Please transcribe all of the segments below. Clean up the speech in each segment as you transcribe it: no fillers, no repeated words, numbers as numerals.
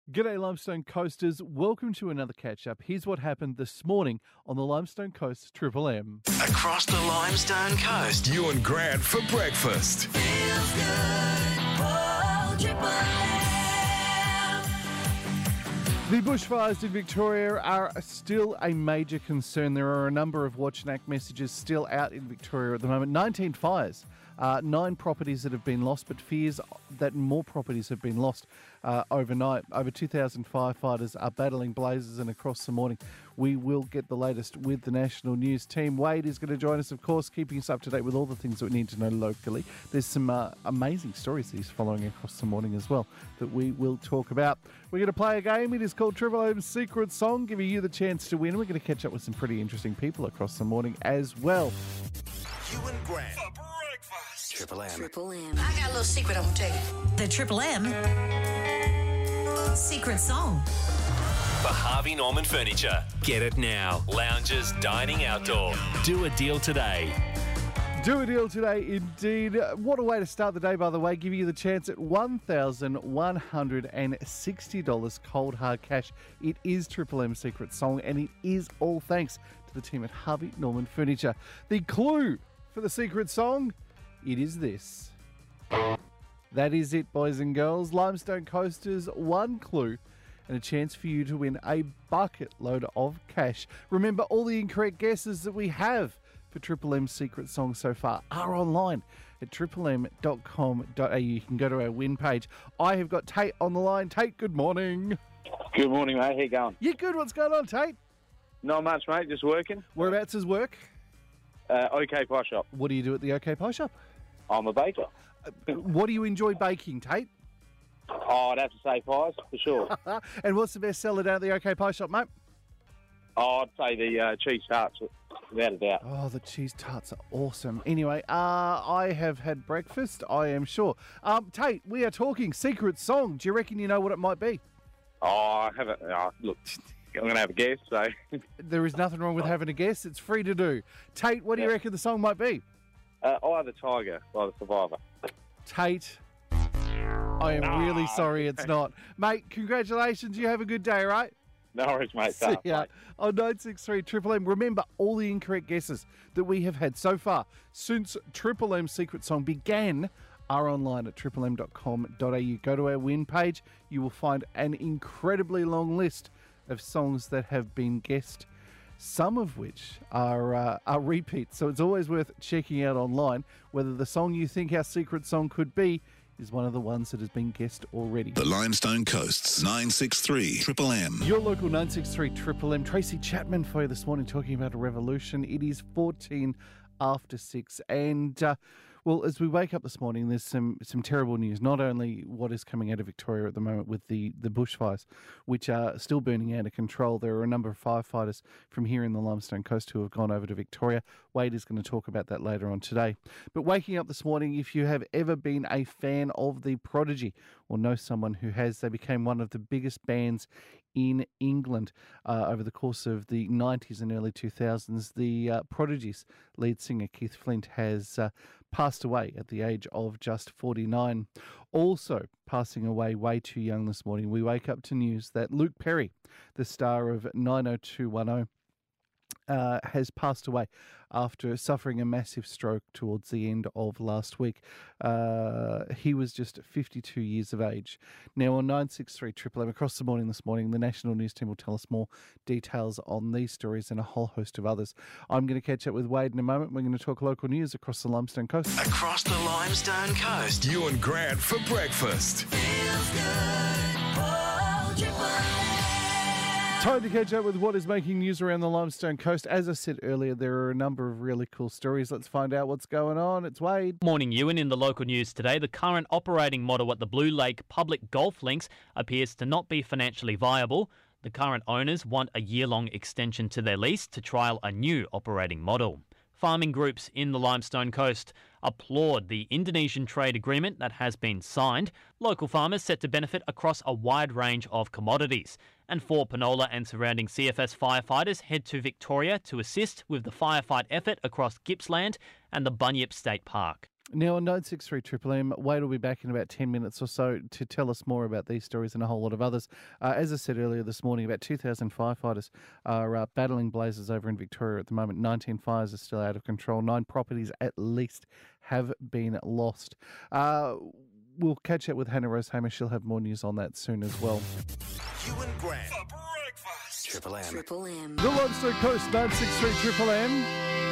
G'day Limestone Coasters, welcome to another catch-up. Here's what happened this morning on the Limestone Coast Triple M. Across the Limestone Coast. You and Grant for breakfast. Feels good. Oh, Triple M. The bushfires in Victoria are still a major concern. There are a number of Watch and Act messages still out in Victoria at the moment. 19 fires, 9 properties that have been lost, but fears that more properties have been lost overnight. Over 2,000 firefighters are battling blazes, and across the morning we will get the latest with the national news team. Wade is going to join us, of course, keeping us up to date with all the things that we need to know locally. There's some amazing stories that he's following across the morning as well that we will talk about. We're going to play a game. It is called Triple M's Secret Song, giving you the chance to win. We're going to catch up with some pretty interesting people across the morning as well. You and Grant for breakfast. Triple M. Triple M. I got a little secret I'm going to tell you. The Triple M Secret Song. For Harvey Norman Furniture. Get it now. Lounges, dining outdoor. Do a deal today. Do a deal today, indeed. What a way to start the day, by the way. Give you the chance at $1,160 cold hard cash. It is Triple M's Secret Song, and it is all thanks to the team at Harvey Norman Furniture. The clue for the secret song, it is this. That is it, boys and girls. Limestone Coasters, one clue and a chance for you to win a bucket load of cash. Remember, all the incorrect guesses that we have for Triple M's Secret Song so far are online at triplem.com.au. You can go to our win page. I have got Tate on the line. Tate, good morning. Good morning, mate. How you going? You good? What's going on, Tate? Not much, mate. Just working. Whereabouts is work? OK Pie Shop. What do you do at the OK Pie Shop? I'm a baker. What do you enjoy baking, Tate? Oh, I'd have to say pies, for sure. And what's the best seller down at the OK Pie Shop, mate? Oh, I'd say the cheese tarts, without a doubt. Oh, the cheese tarts are awesome. Anyway, I have had breakfast, I am sure. Tate, we are talking secret song. Do you reckon you know what it might be? Oh, I haven't. Look, I'm going to have a guess, so. There is nothing wrong with having a guess. It's free to do. Tate, what do you reckon the song might be? Eye the Tiger by The Survivor. Tate, I am really sorry it's not. Mate, congratulations. You have a good day, right? No worries, mate. See ya on 963 Triple M. Remember, all the incorrect guesses that we have had so far since Triple M's Secret Song began are online at triplem.com.au. Go to our win page. You will find an incredibly long list of songs that have been guessed, some of which are repeats. So it's always worth checking out online whether the song you think our secret song could be is one of the ones that has been guessed already. The Limestone Coast's 963 Triple M. Your local 963 Triple M. Tracy Chapman for you this morning talking about a revolution. It is 14 after 6 and well, as we wake up this morning, there's some terrible news. Not only what is coming out of Victoria at the moment with the bushfires, which are still burning out of control. There are a number of firefighters from here in the Limestone Coast who have gone over to Victoria. Wade is going to talk about that later on today. But waking up this morning, if you have ever been a fan of The Prodigy or know someone who has, they became one of the biggest bands in England over the course of the 90s and early 2000s. The Prodigy's lead singer Keith Flint has passed away at the age of just 49. Also passing away way too young this morning, we wake up to news that Luke Perry, the star of 90210, has passed away after suffering a massive stroke towards the end of last week. He was just 52 years of age. Now on 963 Triple M across the morning this morning, the national news team will tell us more details on these stories and a whole host of others. I'm going to catch up with Wade in a moment. We're going to talk local news across the Limestone Coast. Across the Limestone Coast. You and Grant for breakfast. Feels good. Oh, Triple M. Time to catch up with what is making news around the Limestone Coast. As I said earlier, there are a number of really cool stories. Let's find out what's going on. It's Wade. Morning, Ewan. In the local news today, the current operating model at the Blue Lake Public Golf Links appears to not be financially viable. The current owners want a year-long extension to their lease to trial a new operating model. Farming groups in the Limestone Coast applaud the Indonesian trade agreement that has been signed. Local farmers set to benefit across a wide range of commodities. And 4 Penola and surrounding CFS firefighters head to Victoria to assist with the firefight effort across Gippsland and the Bunyip State Park. Now on 963 Triple M, Wade will be back in about 10 minutes or so to tell us more about these stories and a whole lot of others. As I said earlier this morning, about 2,000 firefighters are battling blazes over in Victoria at the moment. 19 fires are still out of control. 9 properties at least have been lost. We'll catch up with Hannah Rose Hamish. She'll have more news on that soon as well. Ewan Grant for breakfast. Triple M. Triple M. The Limestone Coast, 963 Triple M.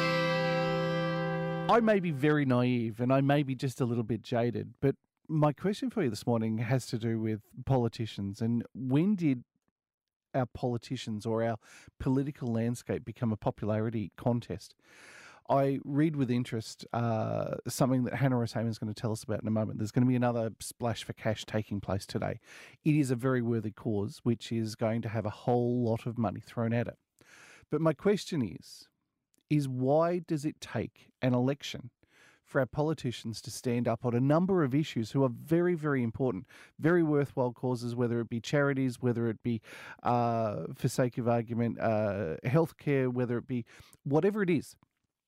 I may be very naive and I may be just a little bit jaded, but my question for you this morning has to do with politicians. And when did our politicians or our political landscape become a popularity contest? I read with interest something that Hannah Rose Hamish is going to tell us about in a moment. There's going to be another splash for cash taking place today. It is a very worthy cause, which is going to have a whole lot of money thrown at it. But my question is why does it take an election for our politicians to stand up on a number of issues who are very, very important, very worthwhile causes, whether it be charities, whether it be, for sake of argument, healthcare, whether it be whatever it is.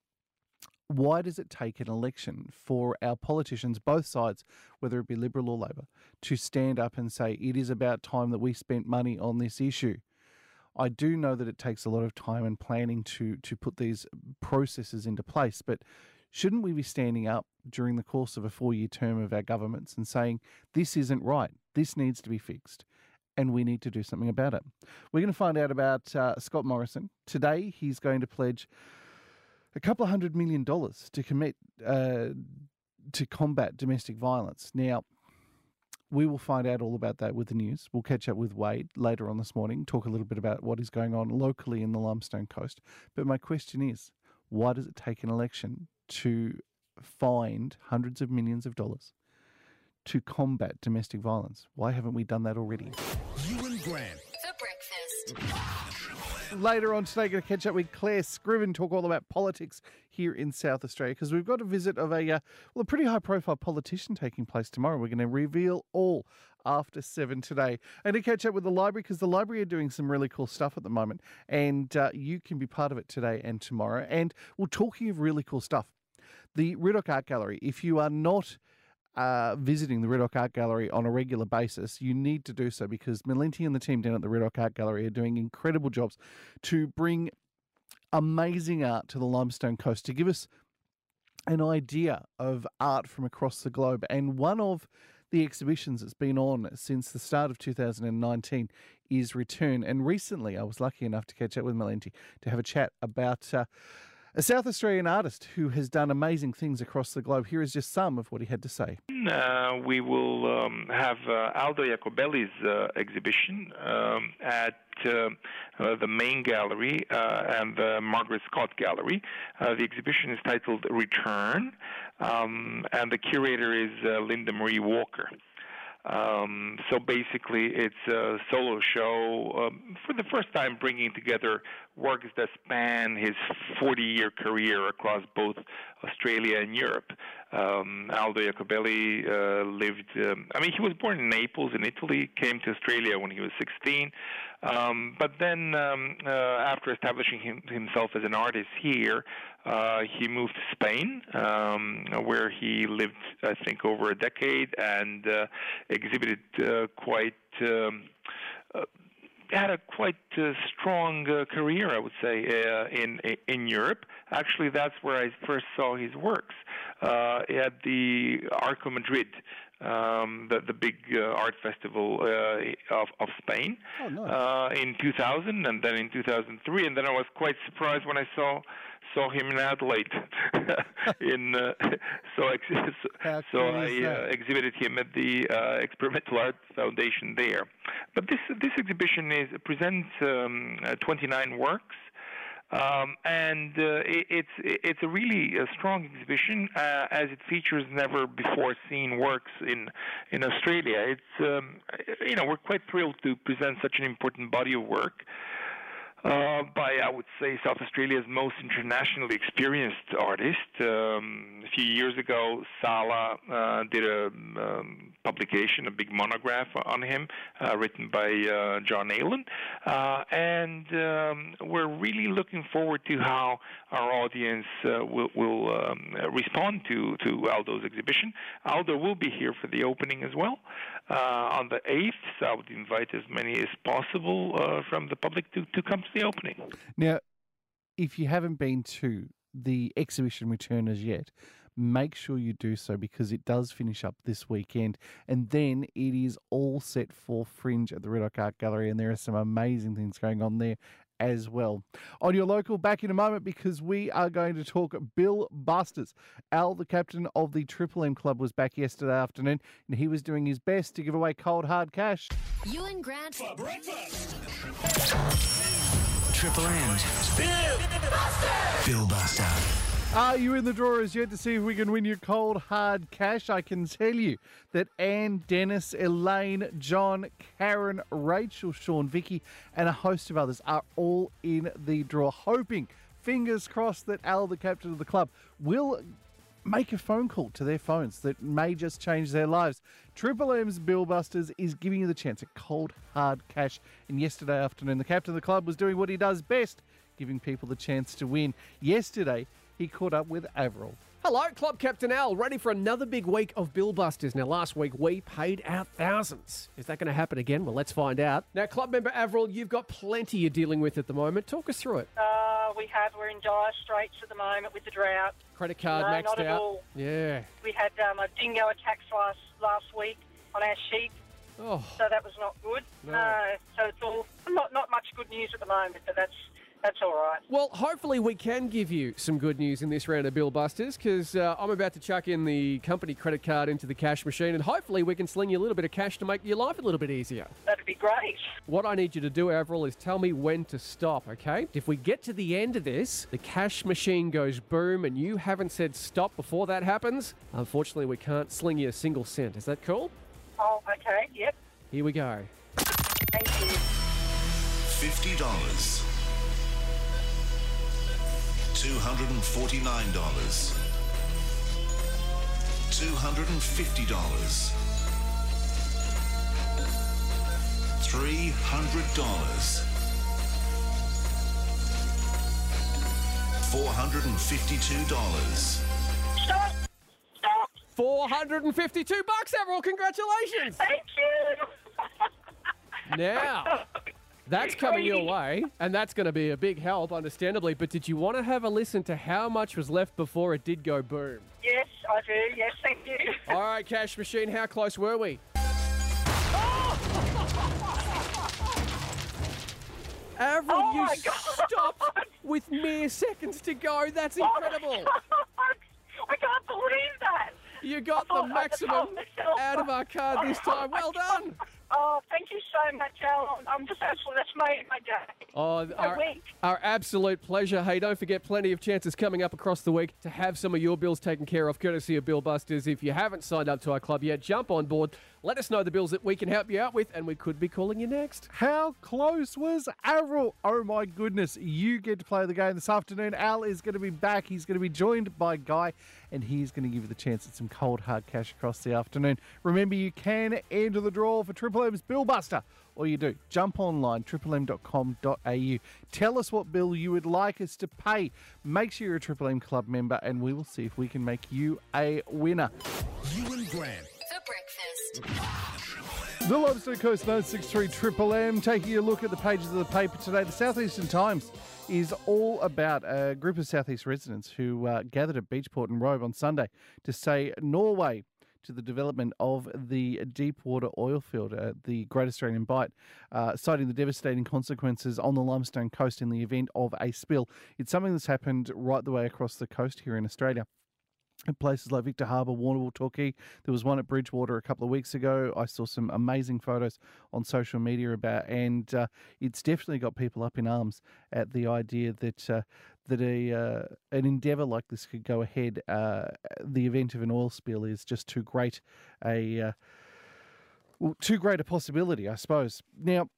Why does it take an election for our politicians, both sides, whether it be Liberal or Labor, to stand up and say it is about time that we spent money on this issue? I do know that it takes a lot of time and planning to put these processes into place, but shouldn't we be standing up during the course of a 4-year term of our governments and saying this isn't right, this needs to be fixed, and we need to do something about it? We're going to find out about Scott Morrison. Today he's going to pledge a couple of $100 million to commit to combat domestic violence. Now, we will find out all about that with the news. We'll catch up with Wade later on this morning, talk a little bit about what is going on locally in the Limestone Coast. But my question is, why does it take an election to find hundreds of millions of dollars to combat domestic violence? Why haven't we done that already? Ewan Grant. For breakfast. Later on today, going to catch up with Claire Scriven, talk all about politics here in South Australia, because we've got a visit of a pretty high-profile politician taking place tomorrow. We're going to reveal all after 7 today. And to catch up with the library, because the library are doing some really cool stuff at the moment, and you can be part of it today and tomorrow. And we're talking of really cool stuff. The Riddoch Art Gallery, if you are not visiting the Riddoch Art Gallery on a regular basis, you need to do so, because Melinti and the team down at the Riddoch Art Gallery are doing incredible jobs to bring amazing art to the Limestone Coast, to give us an idea of art from across the globe. And one of the exhibitions that's been on since the start of 2019 is Return. And recently I was lucky enough to catch up with Melinti to have a chat about a South Australian artist who has done amazing things across the globe. Here is just some of what he had to say. We will have Aldo Jacobelli's exhibition at the main gallery and the Margaret Scott Gallery. The exhibition is titled Return, and the curator is Linda Marie Walker. So basically, it's a solo show for the first time, bringing together works that span his 40-year career across both Australia and Europe. Aldo Jacobelli lived, he was born in Naples in Italy, came to Australia when he was 16, but then after establishing himself as an artist here, he moved to Spain, where he lived, I think, over a decade, and exhibited had a quite strong career, I would say, in Europe. Actually, that's where I first saw his works at the Arco Madrid, the big art festival of Spain, in 2000, and then in 2003, and then I was quite surprised when I saw him in Adelaide. So I exhibited him at the Experimental Art Foundation there. But this exhibition presents 29 works. And it's a really strong exhibition, as it features never before seen works in Australia. It's we're quite thrilled to present such an important body of work. By, I would say, South Australia's most internationally experienced artist. A few years ago, Sala did a publication, a big monograph on him, written by John Aylan. And we're really looking forward to how our audience will respond to Aldo's exhibition. Aldo will be here for the opening as well on the 8th, so I would invite as many as possible from the public to come to the opening. Now, if you haven't been to the exhibition return as yet, make sure you do so because it does finish up this weekend. And then it is all set for Fringe at the Red Oak Art Gallery, and there are some amazing things going on there as well. On your local, back in a moment because we are going to talk Bill Busters. Al, the captain of the Triple M Club, was back yesterday afternoon and he was doing his best to give away cold hard cash. You and Grant for breakfast. Triple M's Bill Buster. Are you in the draw as yet to see if we can win your cold hard cash? I can tell you that Anne, Dennis, Elaine, John, Karen, Rachel, Sean, Vicky and a host of others are all in the draw, hoping, fingers crossed, that Al, the captain of the club, will make a phone call to their phones that may just change their lives. Triple M's Bill Busters is giving you the chance at cold hard cash. And yesterday afternoon, the captain of the club was doing what he does best, giving people the chance to win. Yesterday, he caught up with Avril. Hello, Club Captain Al, ready for another big week of Bill Busters. Now, last week we paid out thousands. Is that going to happen again? Well, let's find out. Now, club member Avril, you've got plenty you're dealing with at the moment. Talk us through it. We're in dire straits at the moment with the drought. Credit card No, maxed not at out. all. Yeah. We had a dingo attacks last week on our sheep, Oh, so that was not good. No. So it's all not much good news at the moment, but that's all right. well, hopefully we can give you some good news in this round of Bill Busters because I'm about to chuck in the company credit card into the cash machine and hopefully we can sling you a little bit of cash to make your life a little bit easier. That'd be great. What I need you to do, Avril, is tell me when to stop, okay? If we get to the end of this, the cash machine goes boom and you haven't said stop before that happens, unfortunately we can't sling you a single cent. Is that cool? Oh, okay. Yep. Here we go. Thank you. $50. $249. $250. $300. $452. Stop. $452, Avril. Congratulations. Thank you. Now, that's coming your way, and that's going to be a big help, understandably. But did you want to have a listen to how much was left before it did go boom? Yes, I do. Yes, thank you. All right, cash machine, how close were we? Avril, Oh you my God. stopped with mere seconds to go. That's incredible. I can't believe that. You got the Oh, I maximum told myself. out of our card this time. Well done. Oh, thank you so much, Al. I'm just absolutely, that's made my day. Oh, My week. our absolute pleasure. Hey, don't forget, plenty of chances coming up across the week to have some of your bills taken care of, courtesy of Bill Busters. If you haven't signed up to our club yet, jump on board. Let us know the bills that we can help you out with, and we could be calling you next. How close was Avril? Oh my goodness. You get to play the game this afternoon. Al is going to be back. He's going to be joined by Guy, and he's going to give you the chance at some cold hard cash across the afternoon. Remember, you can enter the draw for Triple M's Bill Buster. All you do, jump online, triplem.com.au. Tell us what bill you would like us to pay. Make sure you're a Triple M Club member, and we will see if we can make you a winner. You and Grant. For breakfast. The Lobster Coast 963 Triple M, taking a look at the pages of the paper today. The Southeastern Times is all about a group of Southeast residents who gathered at Beachport and Robe on Sunday to say Norway to the development of the deepwater oil field, the Great Australian Bight, citing the devastating consequences on the Limestone Coast in the event of a spill. It's something that's happened right the way across the coast here in Australia. In places like Victor Harbour, Warrnambool, Torquay. There was one at Bridgewater a couple of weeks ago. I saw some amazing photos on social media about, and it's definitely got people up in arms at the idea that an endeavour like this could go ahead. The event of an oil spill is just too great a possibility, I suppose. Now,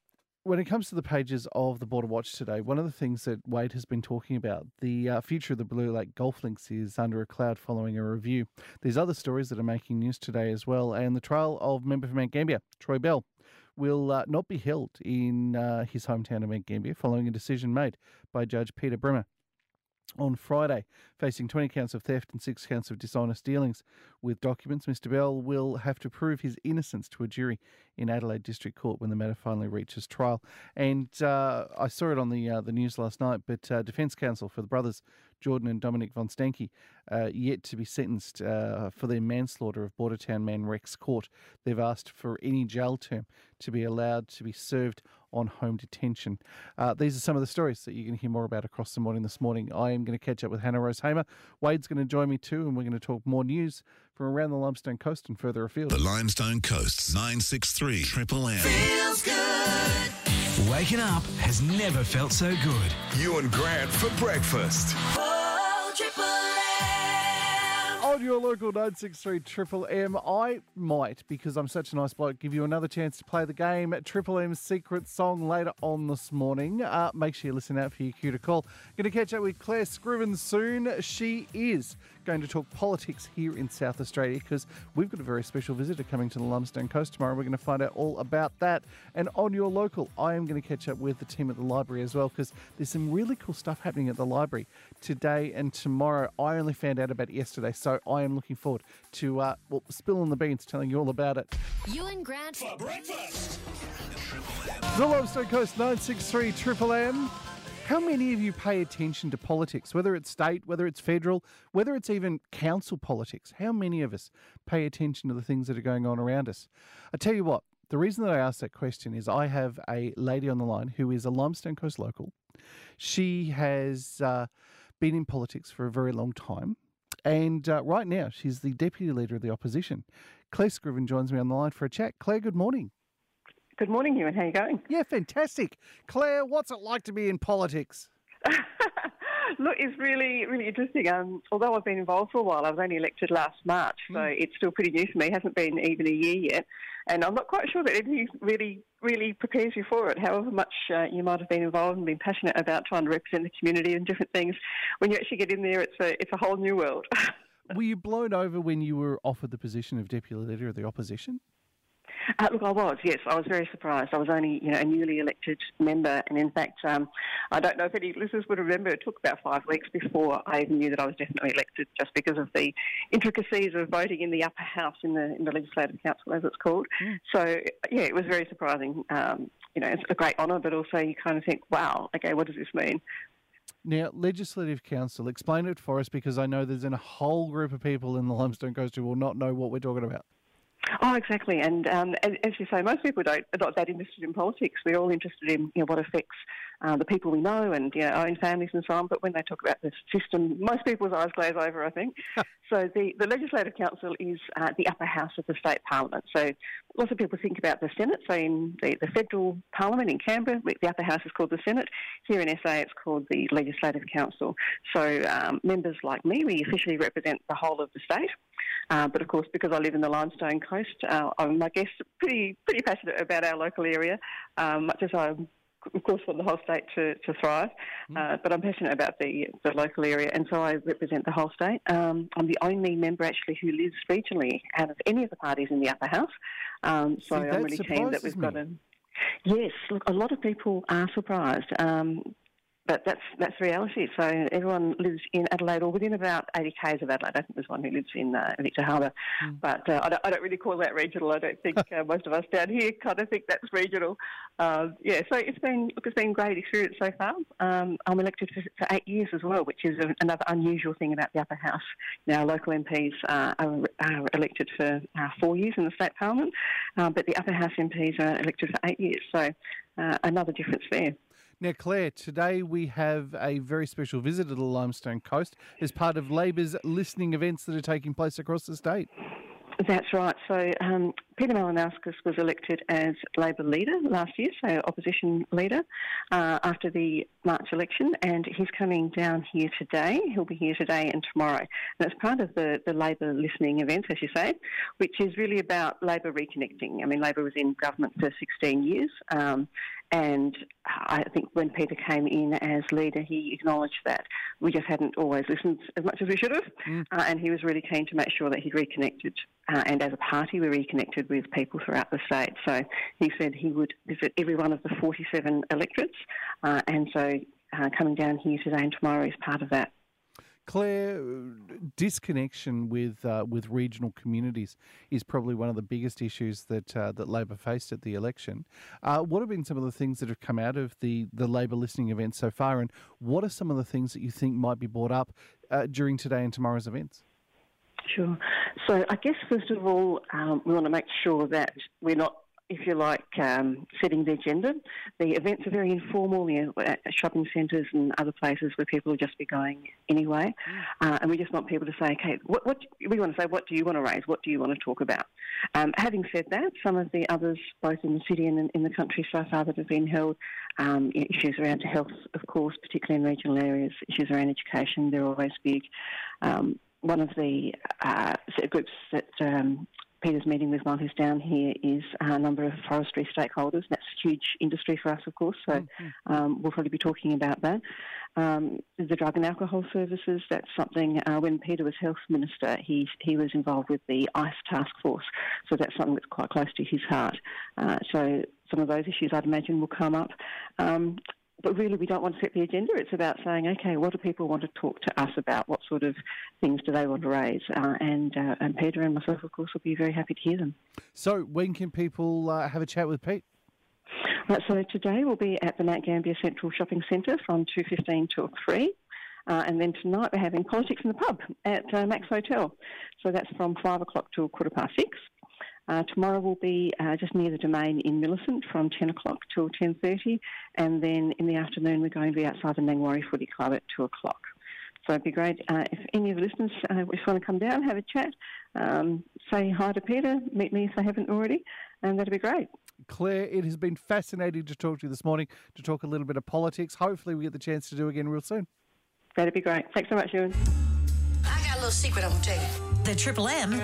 when it comes to the pages of the Border Watch today, one of the things that Wade has been talking about, the future of the Blue Lake Golf Links is under a cloud following a review. There's other stories that are making news today as well, and the trial of member for Mount Gambier, Troy Bell, will not be held in his hometown of Mount Gambier following a decision made by Judge Peter Brimmer on Friday. Facing 20 counts of theft and 6 counts of dishonest dealings with documents, Mr Bell will have to prove his innocence to a jury in Adelaide District Court when the matter finally reaches trial. And I saw it on the news last night, but Defence Counsel for the brothers Jordan and Dominic von Stanke yet to be sentenced for their manslaughter of Bordertown man Rex Court. They've asked for any jail term to be allowed to be served on home detention. These are some of the stories that you're going to hear more about across the morning this morning. I am going to catch up with Hannah Rose Hamer. Wade's going to join me too, and we're going to talk more news from around the Limestone Coast and further afield. The Limestone Coast's 963 Triple M. Feels good. Waking up has never felt so good. You and Grant for breakfast. Oh, Triple M. On your local 963 Triple M, I might, because I'm such a nice bloke, give you another chance to play the game. Triple M's secret song later on this morning. Make sure you listen out for your cue to call. Going to catch up with Claire Scriven soon. She is going to talk politics here in South Australia because we've got a very special visitor coming to the Limestone Coast tomorrow. We're going to find out all about that. And on your local, I am going to catch up with the team at the library as well because there's some really cool stuff happening at the library today and tomorrow. I only found out about it yesterday, so I am looking forward to spilling the beans, telling you all about it. You and Grant for breakfast. The Limestone Coast 963 Triple M. How many of you pay attention to politics, whether it's state, whether it's federal, whether it's even council politics? How many of us pay attention to the things that are going on around us? I tell you what, the reason that I asked that question is I have a lady on the line who is a Limestone Coast local. She has been in politics for a very long time. And right now, she's the Deputy Leader of the Opposition. Claire Scriven joins me on the line for a chat. Claire, good morning. Good morning, Ewan. How are you going? Yeah, fantastic. Claire, what's it like to be in politics? Look, it's really, really interesting. Although I've been involved for a while, I was only elected last March, so it's still pretty new for me. It hasn't been even a year yet. And I'm not quite sure that anything really prepares you for it, however much you might have been involved and been passionate about trying to represent the community and different things. When you actually get in there, it's a whole new world. Were you blown over when you were offered the position of Deputy Leader of the Opposition? Look, I was, yes. I was very surprised. I was only, a newly elected member. And in fact, I don't know if any listeners would remember, it took about 5 weeks before I even knew that I was definitely elected, just because of the intricacies of voting in the upper house in the Legislative Council, as it's called. So, yeah, it was very surprising. It's a great honour, but also you kind of think, wow, okay, what does this mean? Now, Legislative Council, explain it for us, because I know there's a whole group of people in the Limestone Coast who will not know what we're talking about. Oh, exactly. And as you say, most people are not that interested in politics. We're all interested in what affects the people we know and our own families and so on. But when they talk about the system, most people's eyes glaze over, I think. So the Legislative Council is the upper house of the state parliament. So lots of people think about the Senate. So in the federal parliament in Canberra, the upper house is called the Senate. Here in SA, it's called the Legislative Council. So members like me, we officially represent the whole of the state. But of course, because I live in the Limestone Coast, I'm, I guess, pretty passionate about our local area, much as I, of course, want the whole state to thrive. But I'm passionate about the local area, and so I represent the whole state. I'm the only member actually who lives regionally out of any of the parties in the upper house. So I'm really keen that we've got a... Yes, look, a lot of people are surprised. But that's reality. So everyone lives in Adelaide or within about 80 k's of Adelaide. I think there's one who lives in Victor Harbour. But I don't really call that regional. I don't think most of us down here kind of think that's regional. So it's been great experience so far. I'm elected for 8 years as well, which is another unusual thing about the upper house. Now, local MPs are elected for 4 years in the state parliament, but the upper house MPs are elected for 8 years. So another difference there. Now, Claire, today we have a very special visit to the Limestone Coast as part of Labor's listening events that are taking place across the state. That's right. So Peter Malinauskas was elected as Labor leader last year, so opposition leader, after the March election, and he's coming down here today. He'll be here today and tomorrow. And it's part of the Labor listening events, as you say, which is really about Labor reconnecting. I mean, Labor was in government for 16 years, And I think when Peter came in as leader, he acknowledged that we just hadn't always listened as much as we should have, and he was really keen to make sure that he'd reconnected. And as a party, we reconnected with people throughout the state. So he said he would visit every one of the 47 electorates, and so coming down here today and tomorrow is part of that. Claire, disconnection with regional communities is probably one of the biggest issues that Labor faced at the election. What have been some of the things that have come out of the Labor listening event so far, and what are some of the things that you think might be brought up during today and tomorrow's events? Sure. So I guess, first of all, we want to make sure that we're not, if you like, setting the agenda. The events are very informal, at shopping centres and other places where people will just be going anyway. And we just want people to say, okay, what we want to say, what do you want to raise? What do you want to talk about? Having said that, some of the others, both in the city and in the country so far that have been held, issues around health, of course, particularly in regional areas, issues around education, they're always big. One of the groups that Peter's meeting with while he's down here is a number of forestry stakeholders. That's huge industry for us, of course, so we'll probably be talking about that. The drug and alcohol services, that's something, when Peter was Health Minister, he was involved with the ICE task force, so that's something that's quite close to his heart. So some of those issues, I'd imagine, will come up. But really, we don't want to set the agenda. It's about saying, okay, what do people want to talk to us about? What sort of things do they want to raise? And Peter and myself, of course, will be very happy to hear them. So when can people have a chat with Pete? Right, so today we'll be at the Mount Gambier Central Shopping Centre from 2:15 till 3. And then tonight we're having politics in the pub at Max Hotel. So that's from 5 o'clock till 6:15. Tomorrow will be just near the Domain in Millicent from 10 o'clock till 10:30, and then in the afternoon we're going to be outside the Nangwarry Footy Club at 2 o'clock. So it'd be great if any of the listeners just want to come down, have a chat, say hi to Peter, meet me if they haven't already, and that'd be great. Claire, it has been fascinating to talk to you this morning, to talk a little bit of politics. Hopefully we get the chance to do again real soon. That'd be great. Thanks so much, Ewan. I got a little secret I'm going to tell you. The Triple M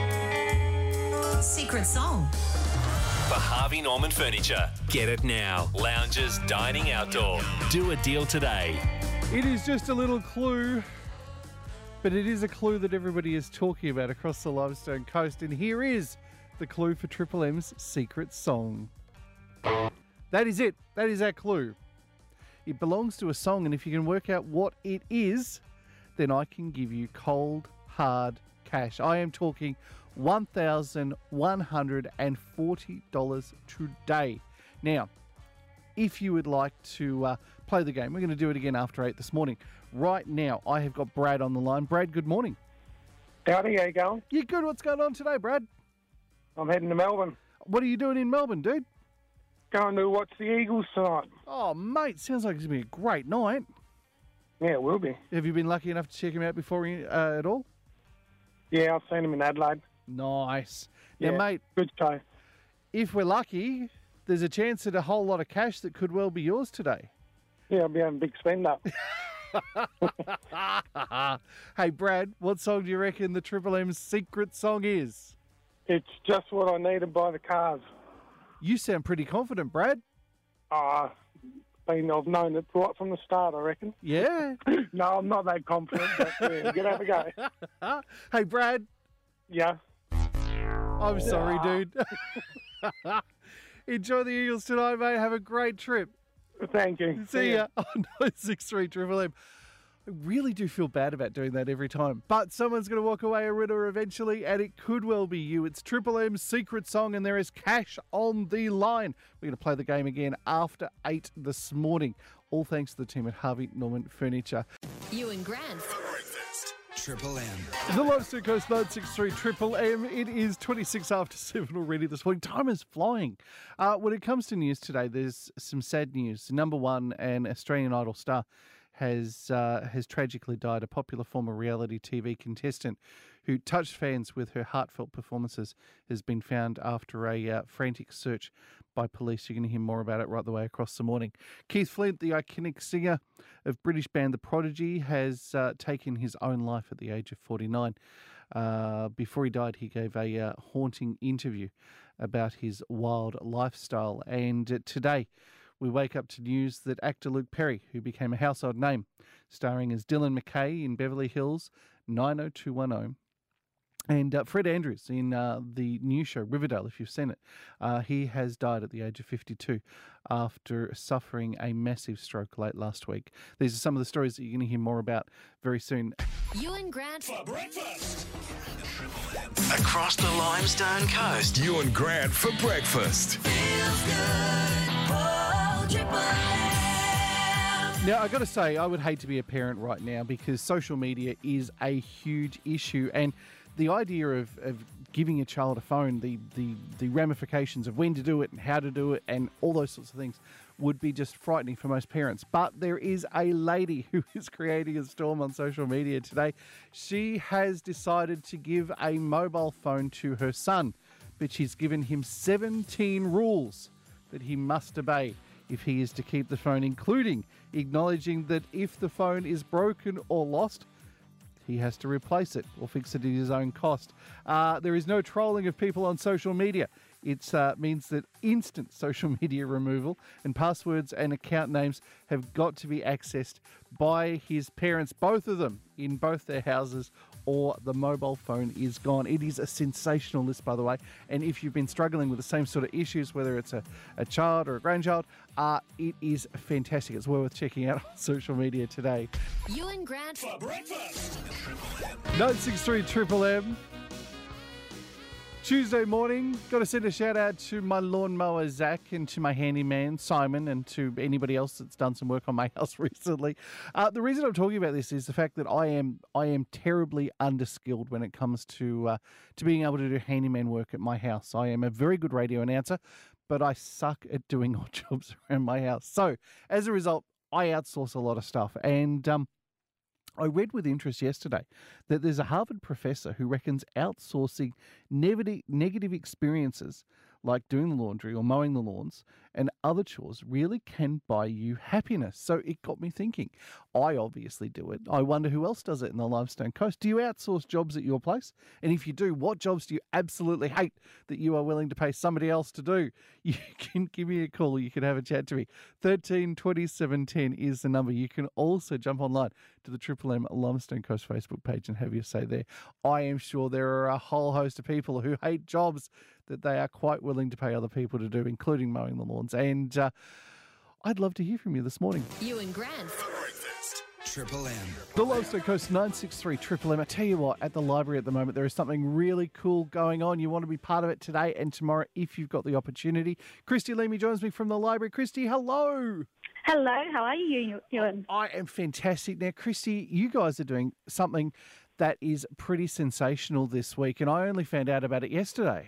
secret song. For Harvey Norman Furniture. Get it now. Lounges, dining outdoor. Do a deal today. It is just a little clue, but it is a clue that everybody is talking about across the Limestone Coast. And here is the clue for Triple M's secret song. That is it. That is our clue. It belongs to a song, and if you can work out what it is, then I can give you cold, hard cash. I am talking $1,140 today. Now, if you would like to play the game, we're going to do it again after 8 this morning. Right now, I have got Brad on the line. Brad, good morning. Howdy, how you going? Yeah, good. What's going on today, Brad? I'm heading to Melbourne. What are you doing in Melbourne, dude? Going to watch the Eagles tonight. Oh, mate, sounds like it's going to be a great night. Yeah, it will be. Have you been lucky enough to check him out before at all? Yeah, I've seen him in Adelaide. Nice. Yeah, now, mate, good show. If we're lucky, there's a chance at a whole lot of cash that could well be yours today. Yeah, I'll be having a big spend up. Hey, Brad, what song do you reckon the Triple M's secret song is? It's Just What I Needed by the Cars. You sound pretty confident, Brad. I've known it right from the start, I reckon. Yeah? No, I'm not that confident, but yeah, give it a go. Hey, Brad. Yeah? I'm sorry, dude. Enjoy the Eagles tonight, mate. Have a great trip. Thank you. See ya. Oh, 963 Triple M. I really do feel bad about doing that every time. But someone's going to walk away a winner eventually, and it could well be you. It's Triple M's secret song, and there is cash on the line. We're going to play the game again after 8 this morning. All thanks to the team at Harvey Norman Furniture. You and Grant. Triple M. The Limestone Coast 963 Triple M. It is 26 after 7 already this morning. Time is flying. When it comes to news today, there's some sad news. Number one, an Australian Idol star has tragically died. A popular former reality TV contestant who touched fans with her heartfelt performances has been found after a frantic search by police. You're going to hear more about it right the way across the morning. Keith Flint, the iconic singer of British band The Prodigy, has taken his own life at the age of 49. Before he died, he gave a haunting interview about his wild lifestyle. And today, we wake up to news that actor Luke Perry, who became a household name, starring as Dylan McKay in Beverly Hills 90210, and Fred Andrews in the new show Riverdale, if you've seen it. He has died at the age of 52 after suffering a massive stroke late last week. These are some of the stories that you're going to hear more about very soon. Ewan Grant for breakfast. Across the Limestone Coast. Ewan Grant for breakfast. Feels good. Oh, Triple M. Now, I've got to say, I would hate to be a parent right now because social media is a huge issue, and the idea of giving a child a phone, the ramifications of when to do it and how to do it and all those sorts of things would be just frightening for most parents. But there is a lady who is creating a storm on social media today. She has decided to give a mobile phone to her son, but she's given him 17 rules that he must obey if he is to keep the phone, including acknowledging that if the phone is broken or lost, he has to replace it or fix it at his own cost. There is no trolling of people on social media. It means that instant social media removal and passwords and account names have got to be accessed by his parents, both of them, in both their houses, or the mobile phone is gone. It is a sensational list, by the way. And if you've been struggling with the same sort of issues, whether it's a child or a grandchild, it is fantastic. It's well worth checking out on social media today. Ewan Grant for breakfast. 963 Triple M. Tuesday morning, got to send a shout out to my lawnmower Zach and to my handyman Simon and to anybody else that's done some work on my house recently. The reason I'm talking about this is the fact that I am terribly underskilled when it comes to being able to do handyman work at my house. I am a very good radio announcer, but I suck at doing odd jobs around my house. So as a result, I outsource a lot of stuff, and I read with interest yesterday that there's a Harvard professor who reckons outsourcing negative experiences like doing the laundry or mowing the lawns and other chores really can buy you happiness. So it got me thinking. I obviously do it. I wonder who else does it in the Limestone Coast. Do you outsource jobs at your place? And if you do, what jobs do you absolutely hate that you are willing to pay somebody else to do? You can give me a call or you can have a chat to me. 13 27 10 is the number. You can also jump online to the Triple M Limestone Coast Facebook page and have your say there. I am sure there are a whole host of people who hate jobs that they are quite willing to pay other people to do, including mowing the lawns. And I'd love to hear from you this morning. Ewan Grant. Triple M. The Limestone Coast 963 Triple M. I tell you what, at the library at the moment, there is something really cool going on. You want to be part of it today and tomorrow if you've got the opportunity. Christy Leamy joins me from the library. Christy, hello. Hello, how are you, Ewan? I am fantastic. Now, Christy, you guys are doing something that is pretty sensational this week, and I only found out about it yesterday.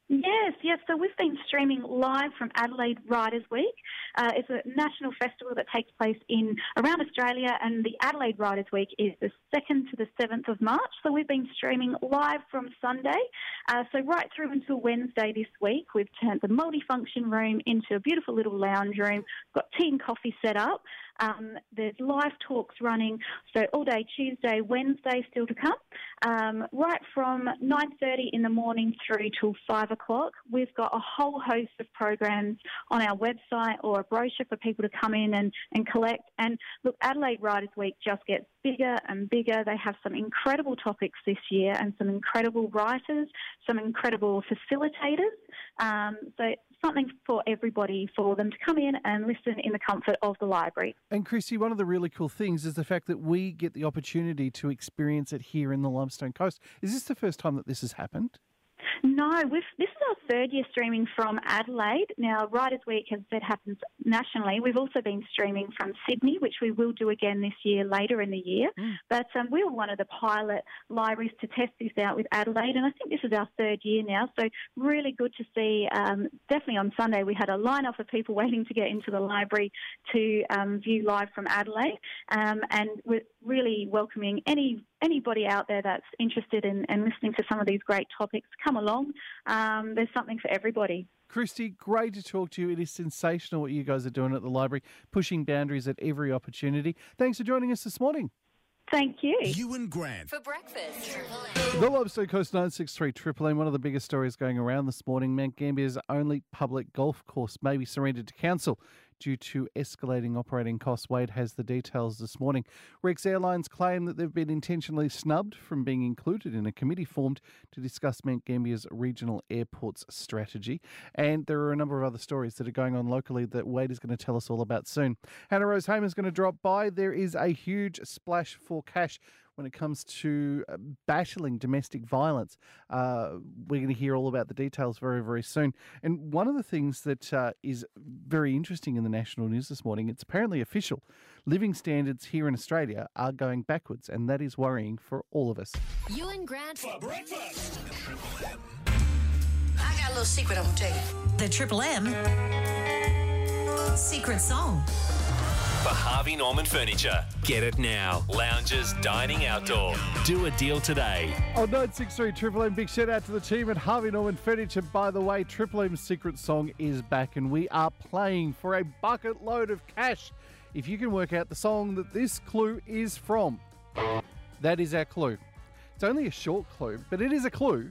Yes. So we've been streaming live from Adelaide Writers Week. It's a national festival that takes place around Australia, and the Adelaide Writers Week is the 2nd to the 7th of March. So we've been streaming live from Sunday. So right through until Wednesday this week, we've turned the multifunction room into a beautiful little lounge room. We've got tea and coffee set up. There's live talks running, so all day Tuesday, Wednesday still to come, right from 9:30 in the morning through till 5 o'clock. We've got a whole host of programs on our website or a brochure for people to come in and collect. And look, Adelaide Writers Week just gets bigger and bigger. They have some incredible topics this year and some incredible writers, some incredible facilitators. So something for everybody, for them to come in and listen in the comfort of the library. And Christy, one of the really cool things is the fact that we get the opportunity to experience it here in the Limestone Coast. Is this the first time that this has happened? No, this is our third year streaming from Adelaide. Now, Writers Week, as I said, happens nationally. We've also been streaming from Sydney, which we will do again this year, later in the year. But we were one of the pilot libraries to test this out with Adelaide, and I think this is our third year now. So really good to see. Definitely on Sunday, we had a line-up of people waiting to get into the library to view live from Adelaide, and we're really welcoming anybody out there that's interested in listening to some of these great topics. Come along. There's something for everybody. Christy, great to talk to you. It is sensational what you guys are doing at the library, pushing boundaries at every opportunity. Thanks for joining us this morning. Thank you. Ewan Grant. For breakfast. The Limestone Coast 963 Triple M, one of the biggest stories going around this morning. Mount Gambier's only public golf course may be surrendered to council due to escalating operating costs. Wade has the details this morning. Rex Airlines claim that they've been intentionally snubbed from being included in a committee formed to discuss Mount Gambier's regional airports strategy. And there are a number of other stories that are going on locally that Wade is going to tell us all about soon. Hannah Rose Hamer is going to drop by. There is a huge splash for cash when it comes to battling domestic violence. We're going to hear all about the details very, very soon. And one of the things that is very interesting in the national news this morning, it's apparently official. Living standards here in Australia are going backwards, and that is worrying for all of us. Ewan Grant For breakfast. I got a little secret I'm going to tell you. The Triple M secret song. For Harvey Norman Furniture. Get it now. Lounges, dining outdoor. Do a deal today. On 963 Triple M, big shout out to the team at Harvey Norman Furniture. By the way, Triple M's secret song is back and we are playing for a bucket load of cash. If you can work out the song that this clue is from, that is our clue. It's only a short clue, but it is a clue.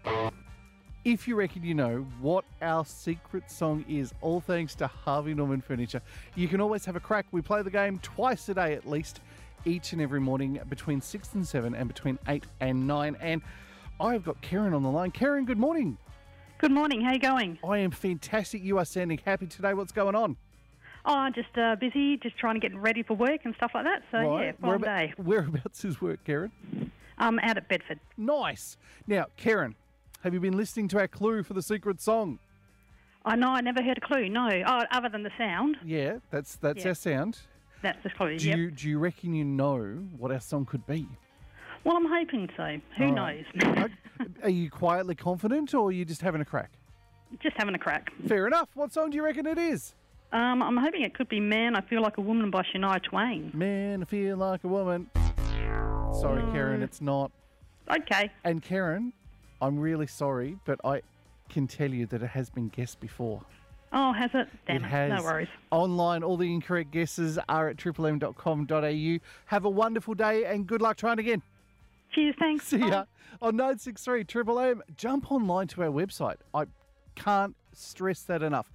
If you reckon you know what our secret song is, all thanks to Harvey Norman Furniture, you can always have a crack. We play the game twice a day at least, each and every morning between 6 and 7 and between 8 and 9. And I've got Karen on the line. Karen, good morning. Good morning. How you going? I am fantastic. You are sounding happy today. What's going on? Oh, just busy, just trying to get ready for work and stuff like that. So, Right. yeah, fun day. Whereabouts is work, Karen? Out at Bedford. Nice. Now, Karen, have you been listening to our clue for the secret song? I know, I never heard a clue, no. Oh, other than the sound. Yeah, that's Yeah. our sound. That's the clue, Do you reckon you know what our song could be? Well, I'm hoping so. Who All knows? right. Are you quietly confident or are you just having a crack? Just having a crack. Fair enough. What song do you reckon it is? I'm hoping it could be Man, I Feel Like a Woman by Shania Twain. Man, I feel like a woman. Sorry, Karen, it's not. Okay. And Karen, I'm really sorry, but I can tell you that it has been guessed before. Oh, has it? Damn It it. has. No worries. Online, all the incorrect guesses are at triplem.com.au. Have a wonderful day and good luck trying again. Cheers, thanks. See ya. On 963 Triple M, jump online to our website. I can't stress that enough.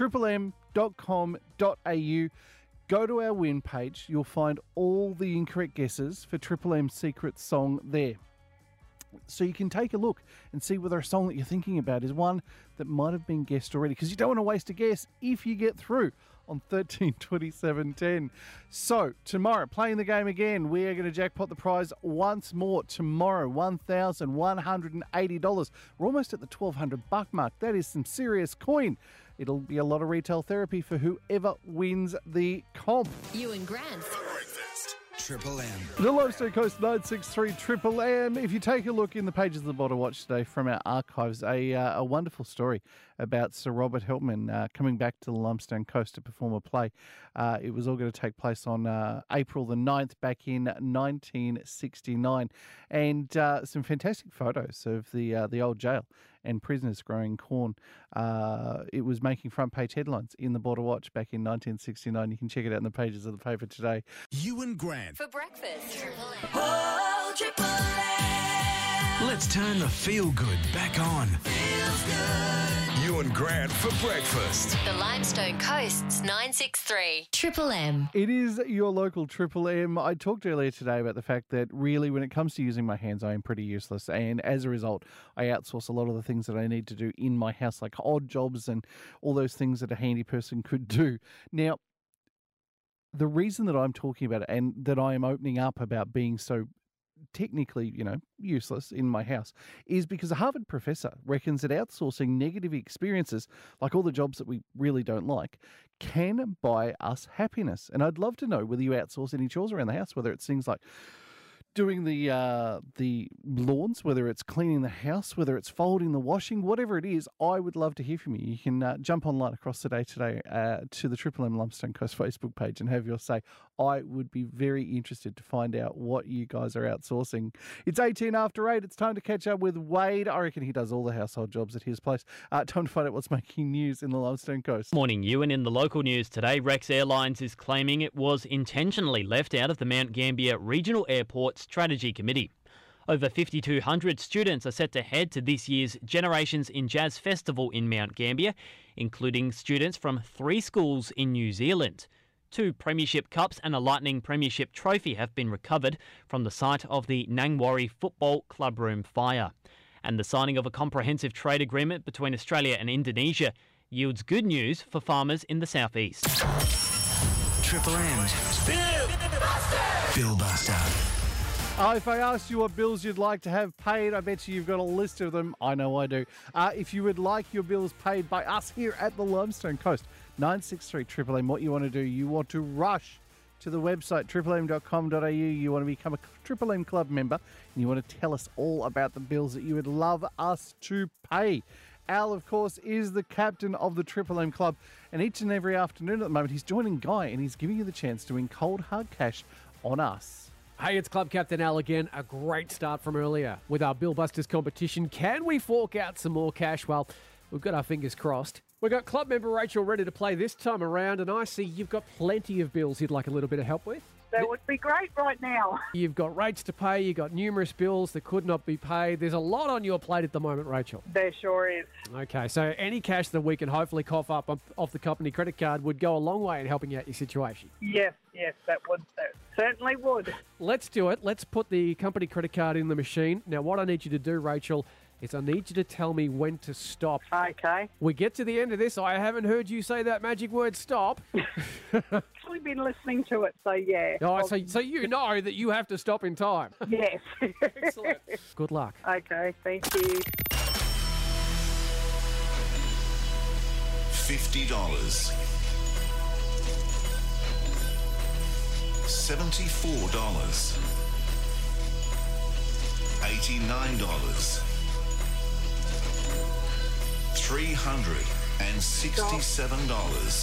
triplem.com.au. Go to our win page. You'll find all the incorrect guesses for Triple M's secret song there. So you can take a look and see whether a song that you're thinking about is one that might have been guessed already, because you don't want to waste a guess if you get through on 13 27 10. So tomorrow, playing the game again, we are going to jackpot the prize once more tomorrow, $1,180. We're almost at the $1,200 mark. That is some serious coin. It'll be a lot of retail therapy for whoever wins the comp. Ewan Grant. Triple M. The Limestone Coast 963 Triple M. If you take a look in the pages of the Bottle Watch today from our archives, a wonderful story about Sir Robert Helpman coming back to the Limestone Coast to perform a play. It was all going to take place on April the 9th back in 1969. And some fantastic photos of the old jail and prisoners growing corn. It was making front page headlines in the Border Watch back in 1969. You can check it out in the pages of the paper today. Ewan Grant. For breakfast. Oh, Triple M. Let's turn the feel good back on. Feels good. Ewan Grant for breakfast. The Limestone Coast's 963 Triple M. It is your local Triple M. I talked earlier today about the fact that really when it comes to using my hands, I am pretty useless. And as a result, I outsource a lot of the things that I need to do in my house, like odd jobs and all those things that a handy person could do. Now, the reason that I'm talking about it and that I am opening up about being so technically, useless in my house is because a Harvard professor reckons that outsourcing negative experiences, like all the jobs that we really don't like, can buy us happiness. And I'd love to know whether you outsource any chores around the house, whether it's things like doing the lawns, whether it's cleaning the house, whether it's folding the washing, whatever it is. I would love to hear from you. You can jump online across the day today to the Triple M Limestone Coast Facebook page and have your say. I would be very interested to find out what you guys are outsourcing. It's 18 after 8. It's time to catch up with Wade. I reckon he does all the household jobs at his place. Time to find out what's making news in the Limestone Coast. Morning, Ewan. In the local news today, Rex Airlines is claiming it was intentionally left out of the Mount Gambier Regional Airport Strategy Committee. Over 5,200 students are set to head to this year's Generations in Jazz Festival in Mount Gambier, including students from 3 schools in New Zealand. 2 Premiership Cups and a Lightning Premiership Trophy have been recovered from the site of the Nangwarry Football Clubroom fire. And the signing of a comprehensive trade agreement between Australia and Indonesia yields good news for farmers in the southeast. Triple M's Bill Buster. If I asked you what bills you'd like to have paid, I bet you've got a list of them. I know I do. If you would like your bills paid by us here at the Limestone Coast, 963 Triple M, what you want to do, you want to rush to the website triplem.com.au. You want to become a Triple M Club member, and you want to tell us all about the bills that you would love us to pay. Al, of course, is the captain of the Triple M Club, and each and every afternoon at the moment he's joining Guy, and he's giving you the chance to win cold hard cash on us. Hey, it's Club Captain Al again. A great start from earlier with our Bill Busters competition. Can we fork out some more cash? Well, we've got our fingers crossed. We've got club member Rachel ready to play this time around, and I see you've got plenty of bills you'd like a little bit of help with. That would be great right now. You've got rates to pay, you've got numerous bills that could not be paid. There's a lot on your plate at the moment, Rachel. There sure is. Okay, so any cash that we can hopefully cough up off the company credit card would go a long way in helping out your situation. Yes, that certainly would. Let's do it. Let's put the company credit card in the machine. Now, what I need you to do, Rachel, is I need you to tell me when to stop. Okay. We get to the end of this. I haven't heard you say that magic word, stop. Actually been listening to it, so yeah. Oh, so you know that you have to stop in time. Yes. Excellent. Good luck. Okay, thank you. $50. $74. $89. $367.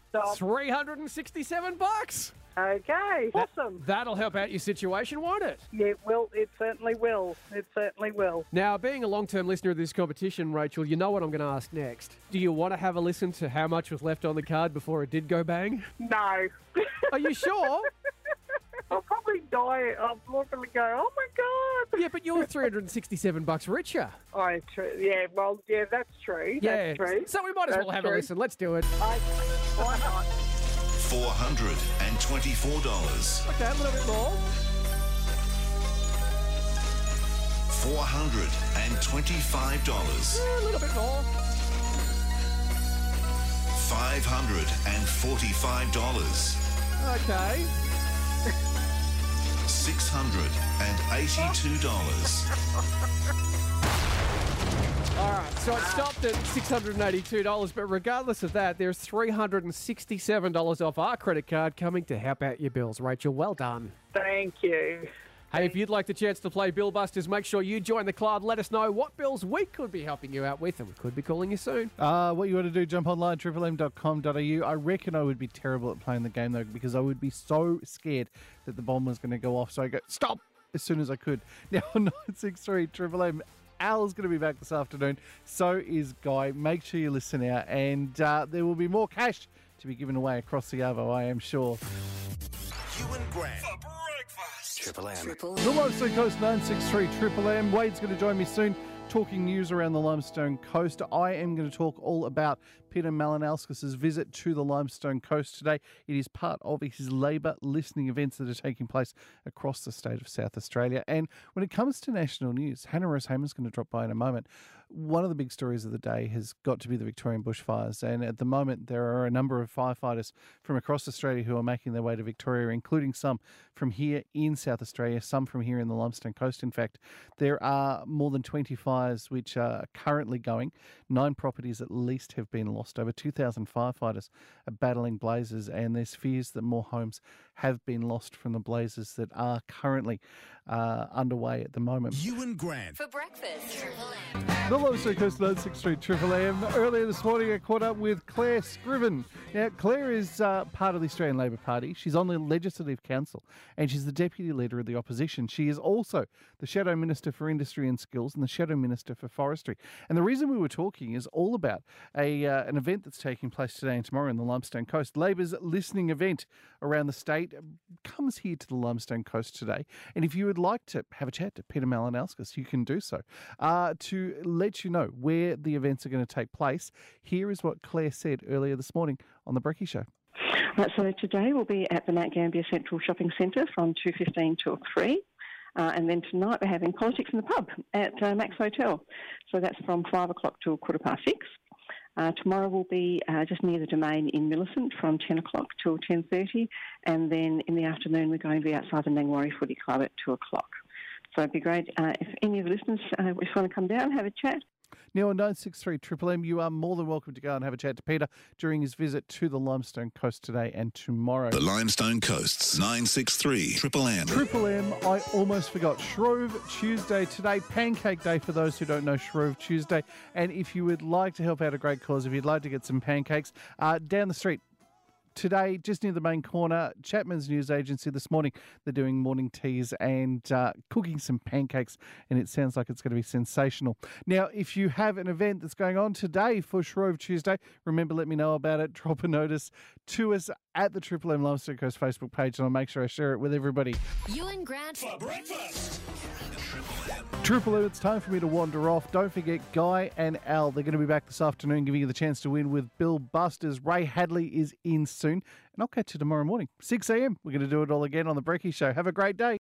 $367. Okay, awesome. That'll help out your situation, won't it? Yeah, well, it certainly will. It certainly will. Now, being a long-term listener of this competition, Rachel, you know what I'm going to ask next. Do you want to have a listen to how much was left on the card before it did go bang? No. Are you sure? I'll probably die. I'm not going to go, oh my God. Yeah, but you're $367 richer. Oh, true. Yeah, well, yeah, that's true. Yeah. That's true. So we might as well have a listen. Let's do it. Why not? $424. Okay, a little bit more. $425. A little bit more. $545. Okay. $682. All right, so it stopped at $682, but regardless of that, there's $367 off our credit card coming to help out your bills. Rachel, well done. Thank you. Hey, if you'd like the chance to play Bill Busters, make sure you join the club. Let us know what bills we could be helping you out with, and we could be calling you soon. What you want to do, jump online, triplem.com.au. I reckon I would be terrible at playing the game, though, because I would be so scared that the bomb was going to go off. So I go, stop, as soon as I could. Now, 963 Triple M. Al's going to be back this afternoon. So is Guy. Make sure you listen out, and there will be more cash to be given away across the Arvo, I am sure. Hugh and Grant for breakfast. Triple M. The Limestone Coast, 963 Triple M. Wade's going to join me soon, talking news around the Limestone Coast. I am going to talk all about Peter Malinowskis' visit to the Limestone Coast today. It is part of his Labor listening events that are taking place across the state of South Australia. And when it comes to national news, Hannah Rose Hayman's going to drop by in a moment. One of the big stories of the day has got to be the Victorian bushfires. And at the moment, there are a number of firefighters from across Australia who are making their way to Victoria, including some from here in South Australia, some from here in the Limestone Coast. In fact, there are more than 20 fires which are currently going. 9 properties at least have been lost. Over 2,000 firefighters are battling blazes, and there's fears that more homes have been lost from the blazes that are currently underway at the moment. Hugh and Grant For breakfast. The Limestone Coast, 963 Triple M. Earlier this morning, I caught up with Claire Scriven. Now, Claire is part of the Australian Labor Party. She's on the Legislative Council, and she's the Deputy Leader of the Opposition. She is also the Shadow Minister for Industry and Skills and the Shadow Minister for Forestry. And the reason we were talking is all about an event that's taking place today and tomorrow in the Limestone Coast. Labor's listening event around the state comes here to the Limestone Coast today. And if you would would like to have a chat to Peter Malinauskas, you can do so. To let you know where the events are going to take place, here is what Claire said earlier this morning on The Brekkie Show. Right, so today we'll be at the Mount Gambier Central Shopping Centre from 2:15 till 3. And then tonight we're having politics in the pub at Max Hotel. So that's from 5 o'clock till 6:15. Tomorrow will be just near the Domain in Millicent from 10 o'clock till 10:30. And then in the afternoon we're going to be outside the Nangwarry Footy Club at 2 o'clock. So it'd be great if any of the listeners just want to come down and have a chat. Now on 963 Triple M, you are more than welcome to go and have a chat to Peter during his visit to the Limestone Coast today and tomorrow. The Limestone Coast's 963 Triple M. Triple M, I almost forgot. Shrove Tuesday today, Pancake Day for those who don't know Shrove Tuesday. And if you would like to help out a great cause, if you'd like to get some pancakes, down the street, today, just near the main corner, Chapman's News Agency this morning, they're doing morning teas and cooking some pancakes, and it sounds like it's going to be sensational. Now, if you have an event that's going on today for Shrove Tuesday, remember, let me know about it. Drop a notice to us at the Triple M Limestone Coast Facebook page, and I'll make sure I share it with everybody. You and Grant for breakfast. Triple M, it's time for me to wander off. Don't forget, Guy and Al, they're going to be back this afternoon giving you the chance to win with Bill Busters. Ray Hadley is in soon, and I'll catch you tomorrow morning, 6 a.m. We're going to do it all again on The Brekkie Show. Have a great day.